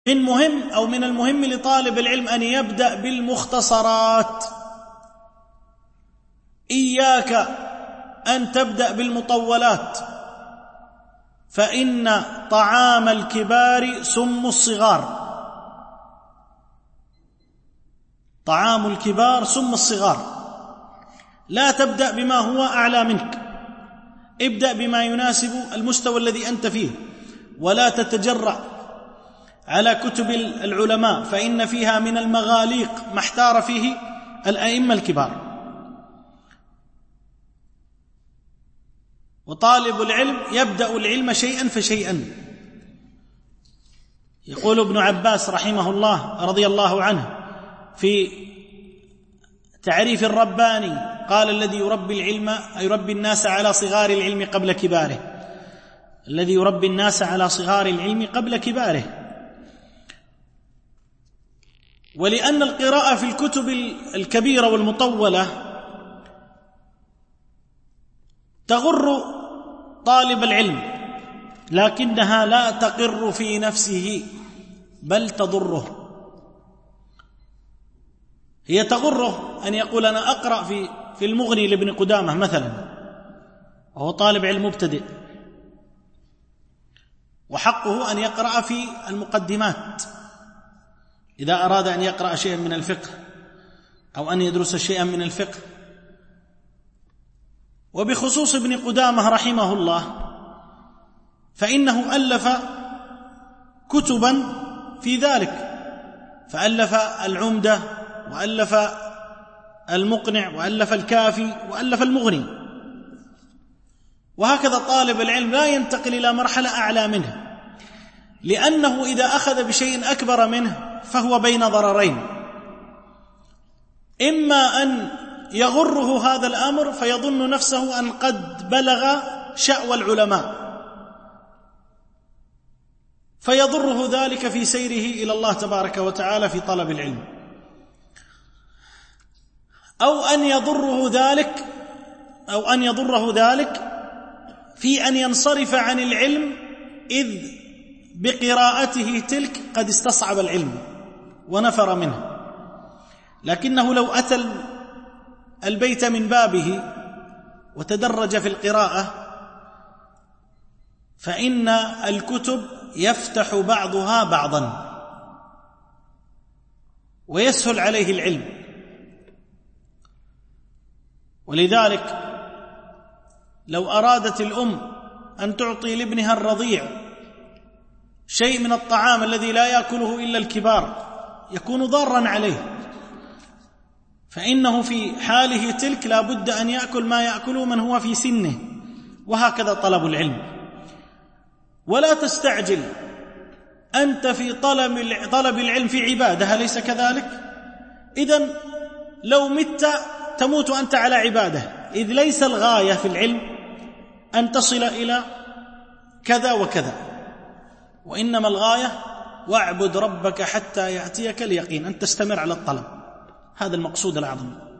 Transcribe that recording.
من المهم لطالب العلم أن يبدأ بالمختصرات. إياك أن تبدأ بالمطولات، فإن طعام الكبار سم الصغار. طعام الكبار سم الصغار. لا تبدأ بما هو أعلى منك، ابدأ بما يناسب المستوى الذي أنت فيه، ولا تتجرأ على كتب العلماء، فإن فيها من المغاليق ما احتار فيه الأئمة الكبار. وطالب العلم يبدأ العلم شيئا فشيئا. يقول ابن عباس رحمه الله رضي الله عنه في تعريف الرباني، قال: الذي يربي الناس على صغار العلم قبل كباره. الذي يربي الناس على صغار العلم قبل كباره. ولأن القراءة في الكتب الكبيرة والمطولة تغر طالب العلم، لكنها لا تقر في نفسه بل تضره. هي تغره أن يقول: أنا أقرأ في المغني لابن قدامة مثلا، وهو طالب علم مبتدئ، وحقه أن يقرأ في المقدمات إذا أراد أن يقرأ شيئا من الفقه أو أن يدرس شيئا من الفقه. وبخصوص ابن قدامة رحمه الله، فإنه ألف كتبا في ذلك، فألف العمدة، وألف المقنع، وألف الكافي، وألف المغني. وهكذا طالب العلم لا ينتقل إلى مرحلة أعلى منه، لأنه إذا أخذ بشيء أكبر منه فهو بين ضررين: إما أن يغره هذا الأمر فيظن نفسه أن قد بلغ شأوى العلماء، فيضره ذلك في سيره إلى الله تبارك وتعالى في طلب العلم، أو أن يضره ذلك في أن ينصرف عن العلم، إذ بقراءته تلك قد استصعب العلم ونفر منه. لكنه لو أتى البيت من بابه وتدرج في القراءة، فإن الكتب يفتح بعضها بعضا ويسهل عليه العلم. ولذلك لو أرادت الأم أن تعطي لابنها الرضيع شيء من الطعام الذي لا يأكله إلا الكبار، يكون ضارا عليه، فإنه في حاله تلك لا بد أن يأكل ما يأكله من هو في سنه. وهكذا طلب العلم. ولا تستعجل، أنت في طلب العلم في عبادة، أليس كذلك؟ إذن لو مت تموت أنت على عبادة، إذ ليس الغاية في العلم أن تصل إلى كذا وكذا، وإنما الغاية: واعبد ربك حتى يأتيك اليقين، أن تستمر على الطلب. هذا المقصود الأعظم.